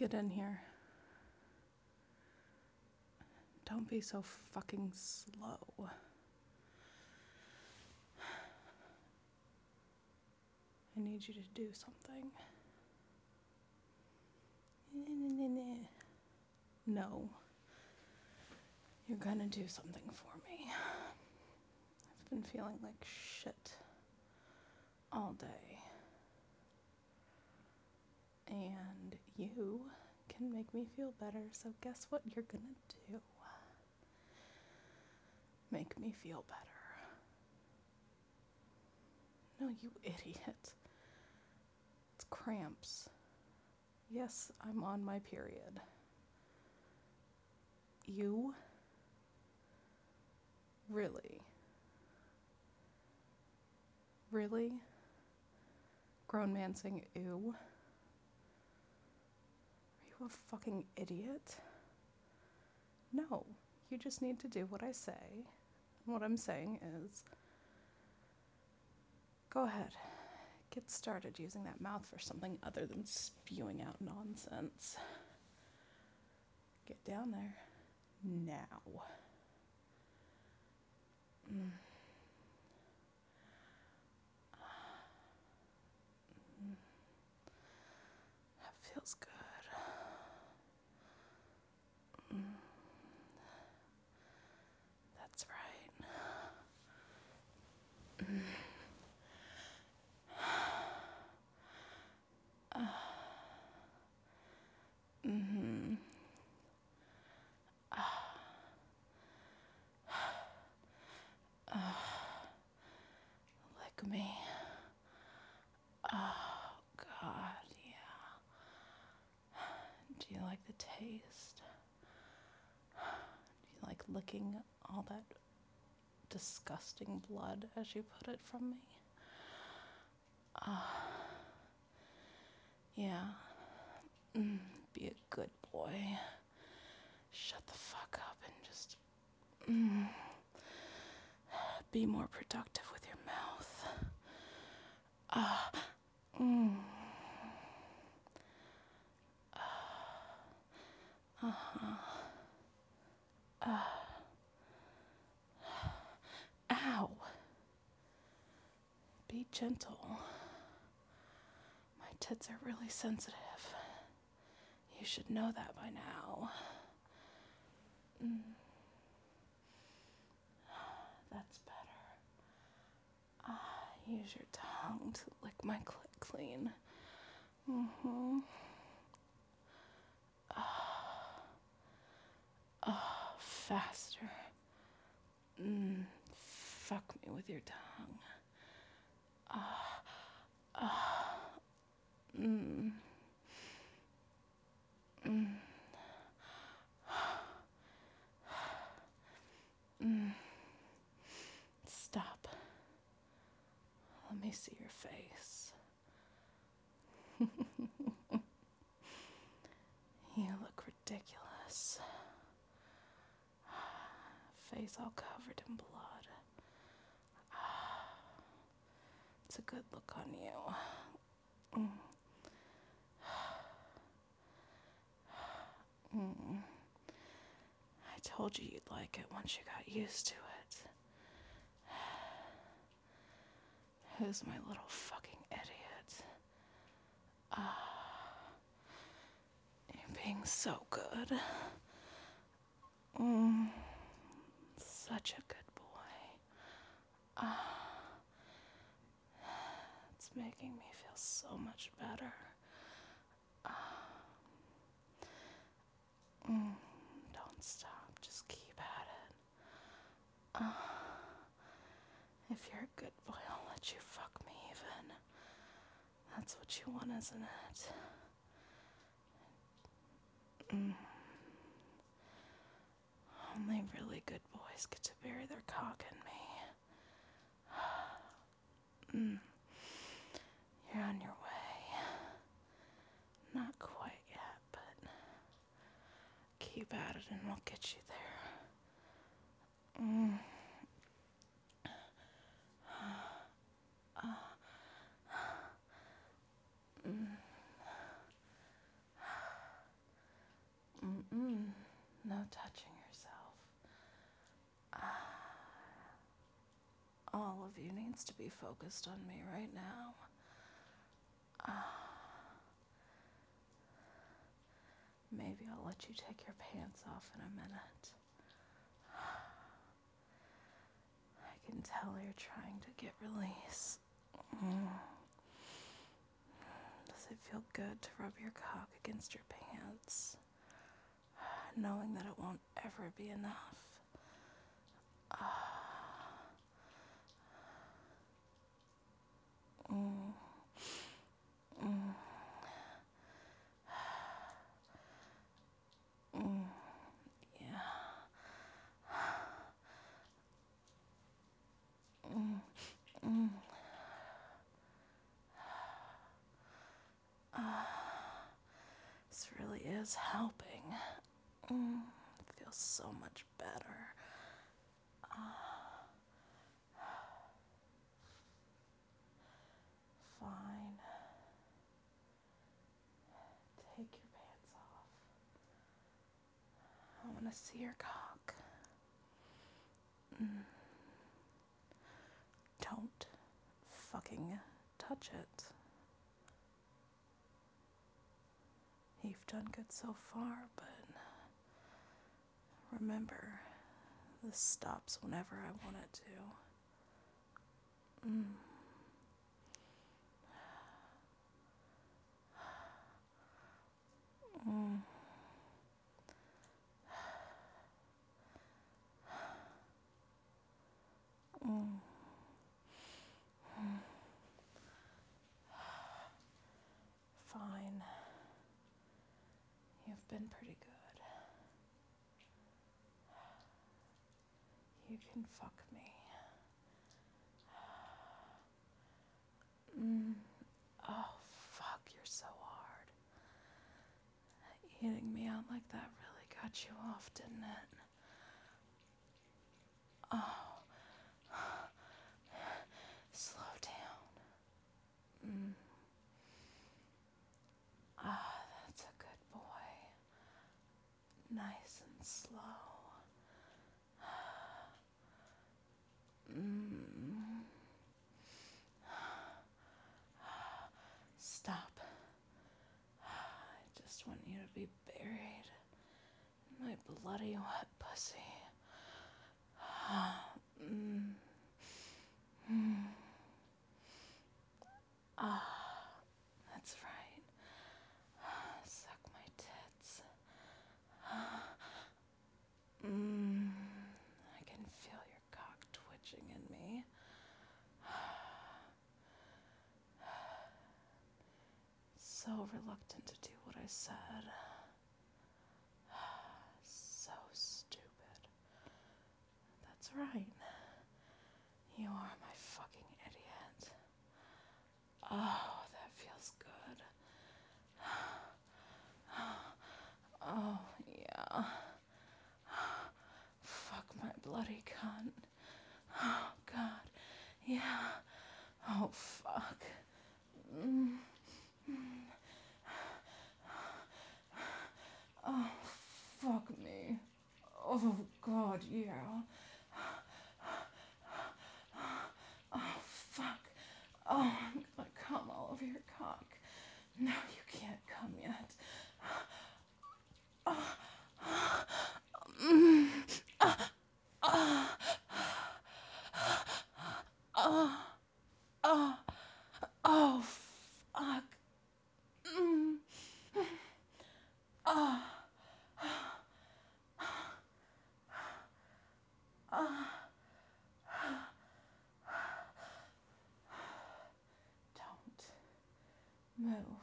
Get in here. Don't be so fucking slow. I need you to do something. No. You're gonna do something for me. I've been feeling like shit all day. And you can make me feel better, so guess what you're gonna do? Make me feel better. No, you idiot. It's cramps. Yes, I'm on my period. You? Really? Really? Grown man saying ew? Are you a fucking idiot? No, you just need to do what I say. And what I'm saying is, go ahead. Get started using that mouth for something other than spewing out nonsense. Get down there. Now. That feels good. That's right. Mm-hmm. Lick me. Oh, God, yeah. Do you like the taste? Do you like licking all that disgusting blood, as you put it, from me? Yeah. Be a good boy. Shut the fuck up and just be more productive with your mouth. Ow. Be gentle. My tits are really sensitive. You should know that by now. That's better. Use your tongue to lick my clit clean. Faster. Fuck me with your tongue. Stop. Let me see your face. You look ridiculous. Face all covered in blood. It's a good look on you. I told you you'd like it once you got used to it. Who's my little fucking idiot? You're being so good. Such a good boy. It's making me feel so much better. Don't stop, just keep at it. If you're a good boy, I'll let you fuck me even. That's what you want, isn't it? Only really good boys get to bury their cock in me. You're on your way. Not quite yet, but keep at it and we'll get you there. touching yourself. All of you needs to be focused on me right now. Maybe I'll let you take your pants off in a minute. I can tell you're trying to get release. Does it feel good to rub your cock against your pants, knowing that it won't ever be enough? Yeah. This really is helping. It feels so much better. Fine. Take your pants off. I want to see your cock. Don't fucking touch it. You've done good so far, but remember, this stops whenever I want it to. Fine. You've been pretty good. You can fuck me. Oh, fuck, you're so hard. Eating me out like that really got you off, didn't it? Slow down. That's a good boy. Nice and slow. Stop. I just want you to be buried in my bloody wet pussy. That's right. Suck my tits. I can feel your cock twitching in me. So reluctant to do what I said. So stupid. That's right. You are my fucking idiot. Oh, that feels good. Oh, yeah. Fuck my bloody cunt. Oh, God. Yeah. Oh, fuck. Oh, fuck me. Oh, God, yeah. Oh, fuck. Oh, I'm gonna come all over your cock. No, you can't come yet. Oh, fuck. Don't move.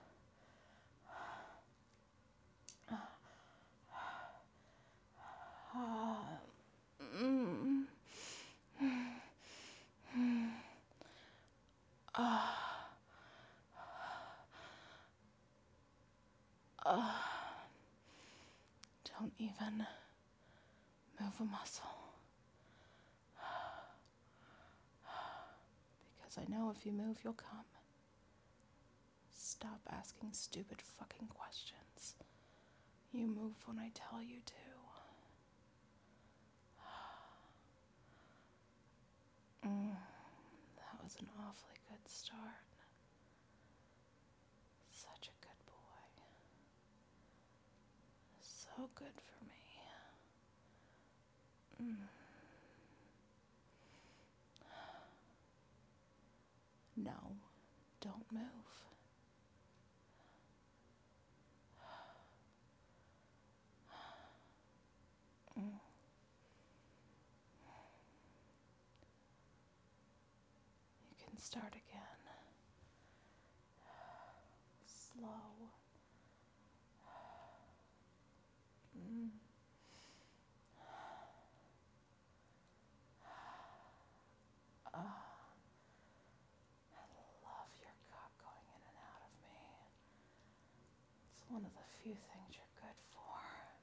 Don't even move a muscle. Because I know if you move, you'll come. Stop asking stupid fucking questions. You move when I tell you to. That was an awfully good start. Such a good boy. So good for me. No, don't move. You can start again. Slow. Love your cock going in and out of me. It's one of the few things you're good for.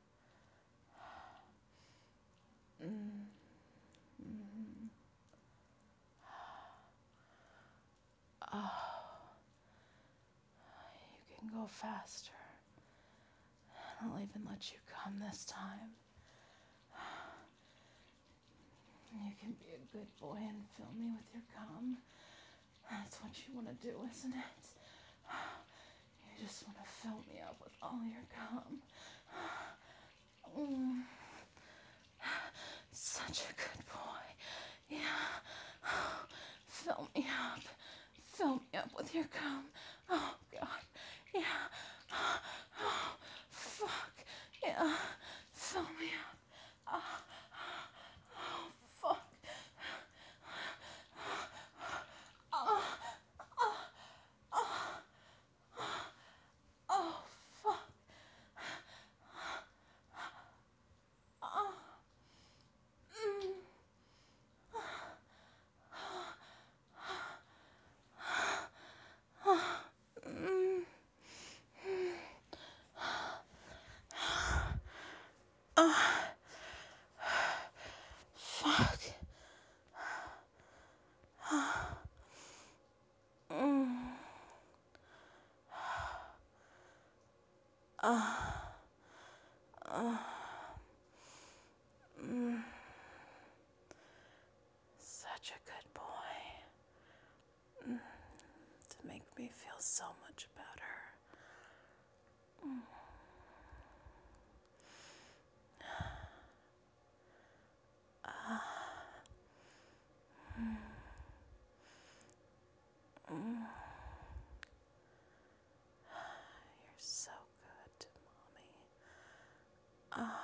You can go faster. I'll even let you come this time. You can be a good boy and fill me with your cum. That's what you want to do, isn't it? You just want to fill me up with all your cum. Such a good boy. Yeah. Fill me up. Fill me up with your cum. Oh, God. Yeah. Oh, fuck. Yeah. Fill me up. Oh, fuck. Oh, fuck. Fuck. Such a good boy. To make me feel so much better. You're so good to mommy.